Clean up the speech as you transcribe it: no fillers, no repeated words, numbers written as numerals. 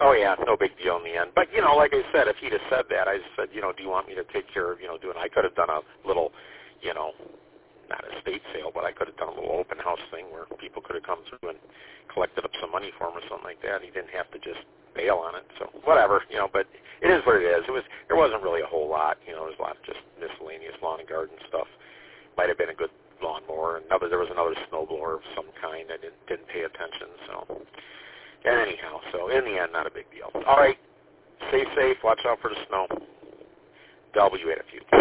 Oh, yeah, no big deal in the end. But, like I said, if he'd have said that, I said, do you want me to take care of, doing, I could have done a little, not a estate sale, but I could have done a little open house thing where people could have come through and collected up some money for him or something like that. He didn't have to just bail on it. So whatever, but it is what it is. There wasn't really a whole lot. There was a lot of just miscellaneous lawn and garden stuff. Might have been a good lawnmower. There was another snowblower of some kind. I didn't pay attention. So anyhow, so in the end, not a big deal. All right, stay safe. Watch out for the snow. W8 a few.